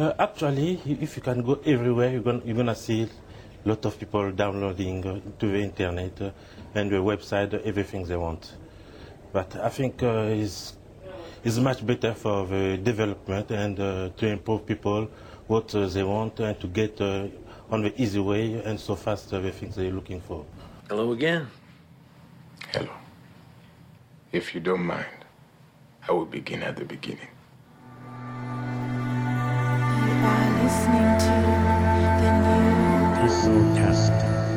Actually, if you can go everywhere, you're gonna see a lot of people downloading to the internet and the website everything they want. But I think it's much better for the development and to improve people what they want and to get on the easy way and so fast the things they're looking for. Hello again. Hello. If you don't mind, I will begin at the beginning. You are listening to the new Dieselcast.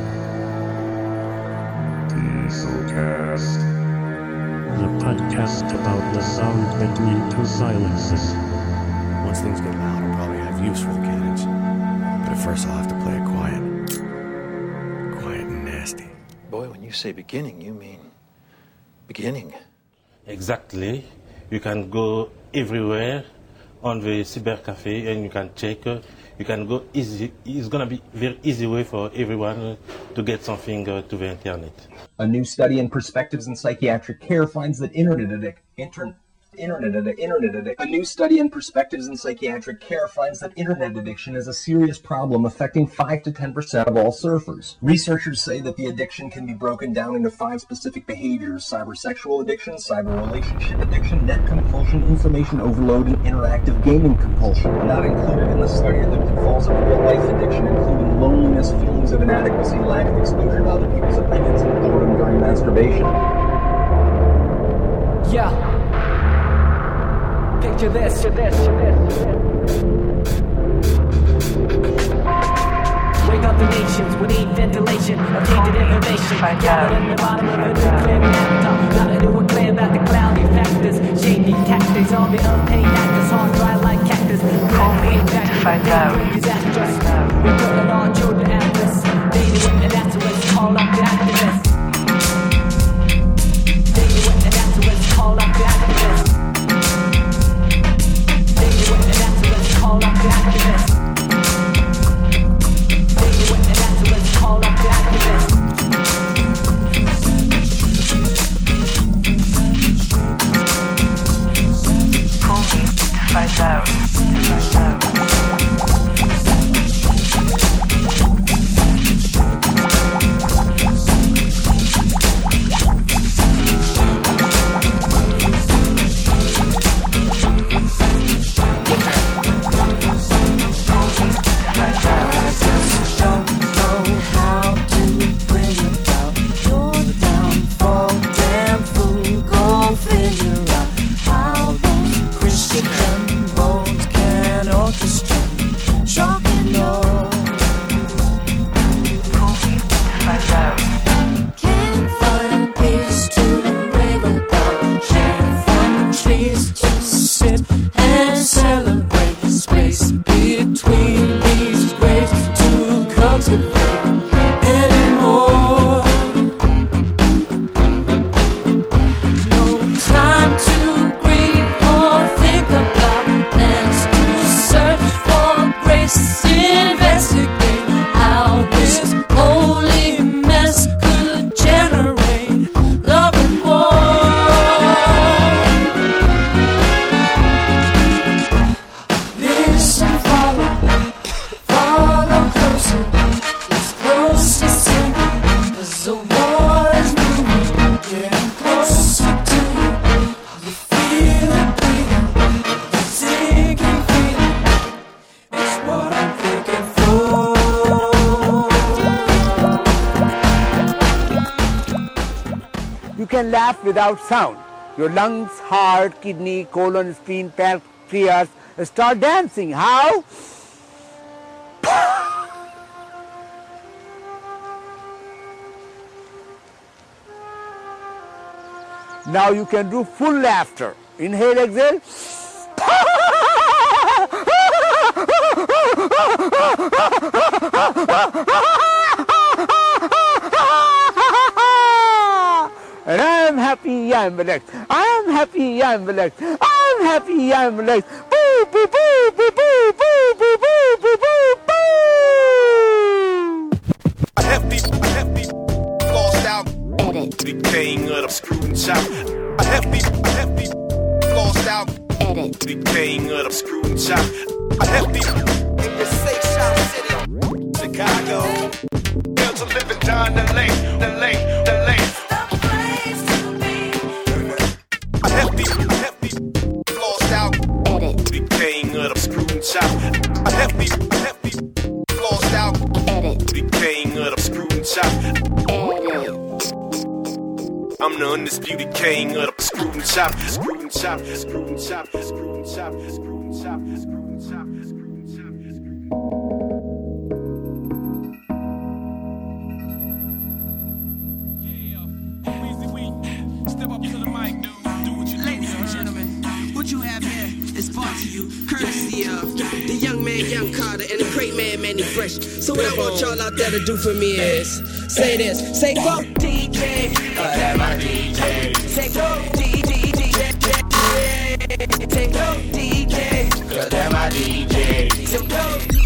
Dieselcast. The podcast about the sound between two silences. Once things get loud, I'll probably have use for the cannons. But at first, I'll have to play it quiet. Quiet and nasty. Boy, when you say beginning, you mean beginning. Exactly. You can go everywhere on the cyber cafe and you can check. You can go easy. It's going to be very easy way for everyone to get something to the internet. A new study in Perspectives in Psychiatric Care finds that A new study in Perspectives in Psychiatric Care finds that internet addiction is a serious problem affecting 5 to 10% of all surfers. Researchers say that the addiction can be broken down into 5 specific behaviors: cybersexual addiction, cyber relationship addiction, net compulsion, information overload, and interactive gaming compulsion. Not included in the study are the pitfalls of real-life addiction, including loneliness, feelings of inadequacy, lack of exposure to other people's opinions, and boredom during masturbation. Yeah. Picture this. Wake up the nations, we need ventilation of tainted information. Gathered in the bottom of a nuclear reactor. Gotta do a clear about the cloudy factors. Shady tactics on the unpaid actors. On dry like cactus. Call me back to find out. Disastrous. We put it on children at risk. Data with an activist, call up the activists. Data with an activist, call up the activists. Call up the activists. They went and activists. Call up the activists. Call me to find out. Without sound. Your lungs, heart, kidney, colon, spleen, pancreas start dancing. How? Now you can do full laughter. Inhale, exhale. And I am happy, I am relaxed. I am happy, I am relaxed. I am happy, I am relaxed. Boo, boo, boo, boo, boo, boo, boo, boo, boo, boo, boo. I have people lost out. Edit. The king of the screw and chop. I have people lost out. Edit. The king of the screw and chop. I have people screwed and chopped. Heavy, flossed out. The king of the screwed and chopped. I'm the undisputed king of the screwed and chopped. Screwed and chopped, screwed and chopped, screwed and chopped, screwed and chopped, screwed and chopped. What you have here is brought to you courtesy of the young man, Young Carter, and the great man, Manny Fresh. So what I want y'all out there to do for me is say this, say go DJ, that my DJ. Say go DJ, say go DJ, that my DJ. Say go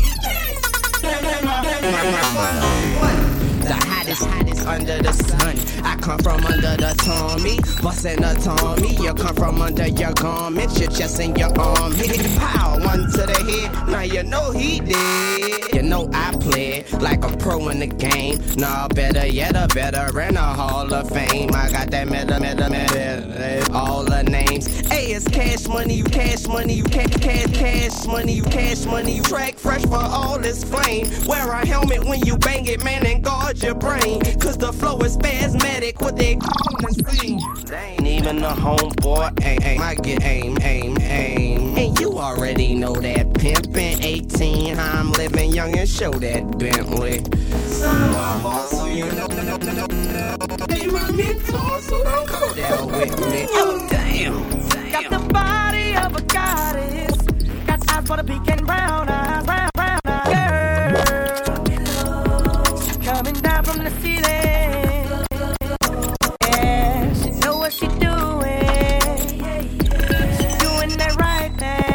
the hottest under the sun. I come from under the Tommy, bustin' the Tommy. You come from under your garment, your chest and your arm. Hit pow, one to the head. Now you know he did. You know I played like a pro in the game. Nah, better yet, a veteran, a Hall of Fame. I got that meta, all the names. Hey, it's cash money, you cash money, you cash money, you cash money. You track fresh for all this flame. Wear a helmet when you bang it, man, and guard your brain. Cause the flow is spasmodic, what they call the same. They ain't even a homeboy, aim. I get aim. And you already know that pimpin' 18, how I'm living young and show that Bentley. So you know, they my mentor, so don't go down with me. Oh, damn. Got the body of a goddess. Got eyes for the pink and brown eyes, brown eyes. Girl, she's coming down from the ceiling. Yeah, she know what she doing. She's doing that right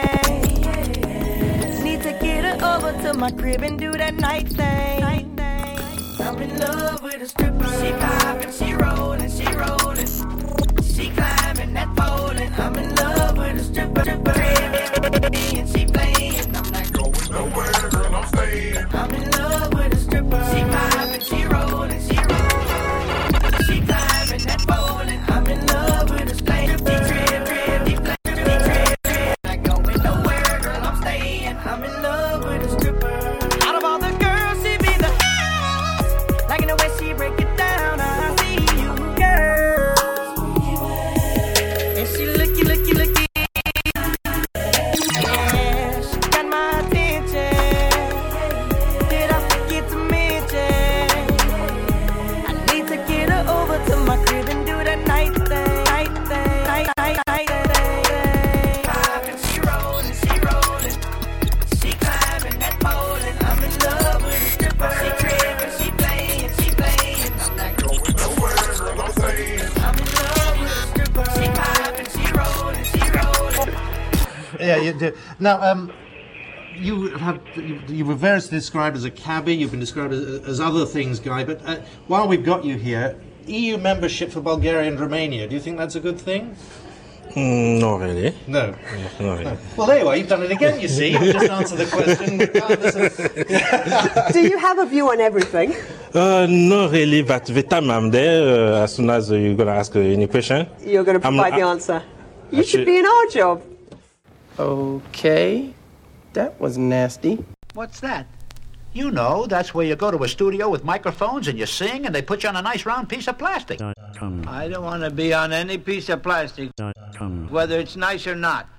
thing. Need to get her over to my crib and do that night thing. I'm in love with a stripper. She poppin', she rollin', she rollin'. She climbing that pole and I'm in love with a stripper. And she playin', I'm not going nowhere, girl, I'm staying. I'm in love with a stripper. She poppin', she rollin', she rollin'. She climbing that pole and I'm in love with a stripper. Trip, not going nowhere, girl, I'm staying. I'm in love with a stripper. Out of all the girls, she be the liking the way she break it down. I see you, girl. And she looky. Yeah, she got my attention. Did I forget to mention? I need to get her over to my crib and do that night thing. Poppin', she rollin'. She climbing that pole and I'm in love with a stripper. She trippin', she playin'. I'm not going nowhere, girl, I'm staying. I'm in love with a stripper. She poppin', she rollin'. Yeah, you do. Now, you were variously described as a cabbie. You've been described as other things, Guy. But while we've got you here, EU membership for Bulgaria and Romania. Do you think that's a good thing? Not really. No. Not really. Well, there you are. You've done it again. You see, you just answered the question. Do you have a view on everything? Not really, but the time I'm there, as soon as you're going to ask any question, you're going to provide the answer. You should be in our job. Okay, that was nasty. What's that? You know, that's where you go to a studio with microphones and you sing and they put you on a nice round piece of plastic. I don't want to be on any piece of plastic, whether it's nice or not.